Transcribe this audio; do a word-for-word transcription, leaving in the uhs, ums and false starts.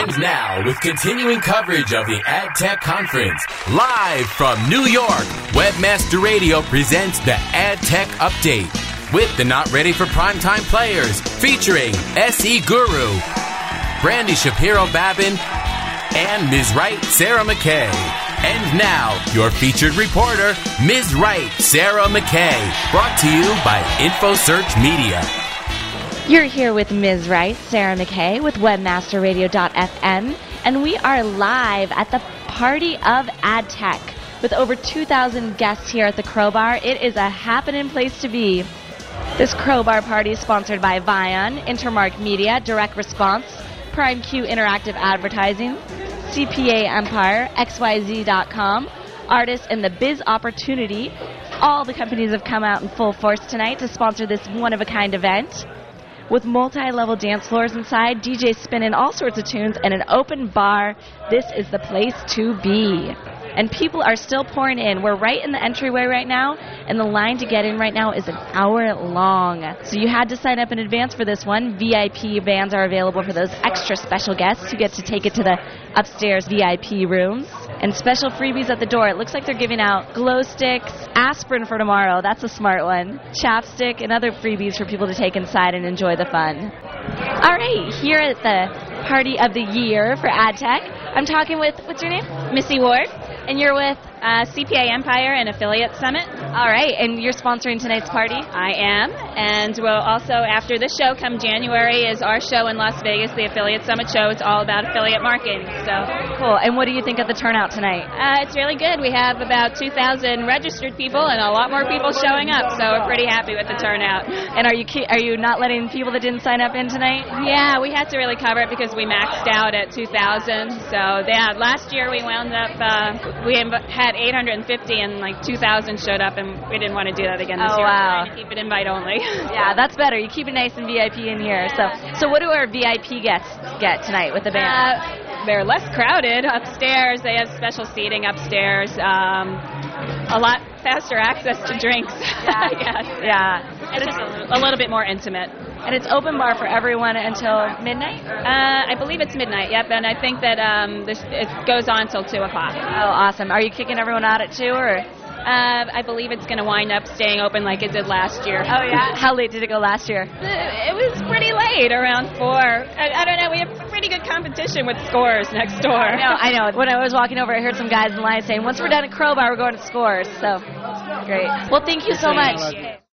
And now, with continuing coverage of the AdTech Conference, live from New York, Webmaster Radio presents the AdTech Update with the Not Ready for Primetime players, featuring S E Guru, Brandy Shapiro-Babin, and Miz Wright, Sarah McKay. And now, your featured reporter, Miz Wright, Sarah McKay, brought to you by InfoSearch Media. You're here with Miz Wright, Sarah McKay, with webmaster radio dot f m, and we are live at the Party of AdTech with over two thousand guests here at the Crowbar. It is a happening place to be. This Crowbar party is sponsored by Vion, Intermark Media, Direct Response, PrimeQ Interactive Advertising, C P A Empire, X Y Z dot com, Artists, and the Biz Opportunity. All the companies have come out in full force tonight to sponsor this one-of-a-kind event. With multi-level dance floors inside, D Js spinning all sorts of tunes, and an open bar, this is the place to be. And people are still pouring in. We're right in the entryway right now, and the line to get in right now is an hour long. So you had to sign up in advance for this one. V I P vans are available for those extra special guests who get to take it to the upstairs V I P rooms. And special freebies at the door. It looks like they're giving out glow sticks, aspirin for tomorrow, that's a smart one, chapstick, and other freebies for people to take inside and enjoy the fun. All right, here at the Party of the Year for AdTech, I'm talking with, what's your name? Missy Ward. And you're with? Uh, C P A Empire and Affiliate Summit. All right, and you're sponsoring tonight's party? I am, and we'll also, after the show, come January, is our show in Las Vegas, the Affiliate Summit show. It's all about affiliate marketing. So cool. And what do you think of the turnout tonight? Uh, it's really good. We have about two thousand registered people and a lot more people showing up, so we're pretty happy with the turnout. And are you are you not letting people that didn't sign up in tonight? Yeah, we had to really cover it because we maxed out at two thousand. So yeah, last year we wound up, uh, we had eight hundred fifty and like two thousand showed up, and we didn't want to do that again this oh, year. Wow. We're trying to keep it invite only. Yeah, that's better. You keep it nice and V I P in here. So, so what do our V I P guests get tonight with the band? Uh, they're less crowded upstairs. They have special seating upstairs. Um, a lot faster access to drinks. Yeah, yes. Yeah. It's just a, a little bit more intimate. And it's open bar for everyone until midnight? Uh, I believe it's midnight, yep, and I think that um, this, it goes on until two o'clock. Oh, awesome. Are you kicking everyone out at two, or? Uh, I believe it's going to wind up staying open like it did last year. Oh, yeah? How late did it go last year? It was pretty late, around four. I, I don't know, we have pretty good competition with Scores next door. I know, I know. When I was walking over, I heard some guys in line saying, once we're done at Crowbar, we're going to Scores. So, great. Well, thank you so much.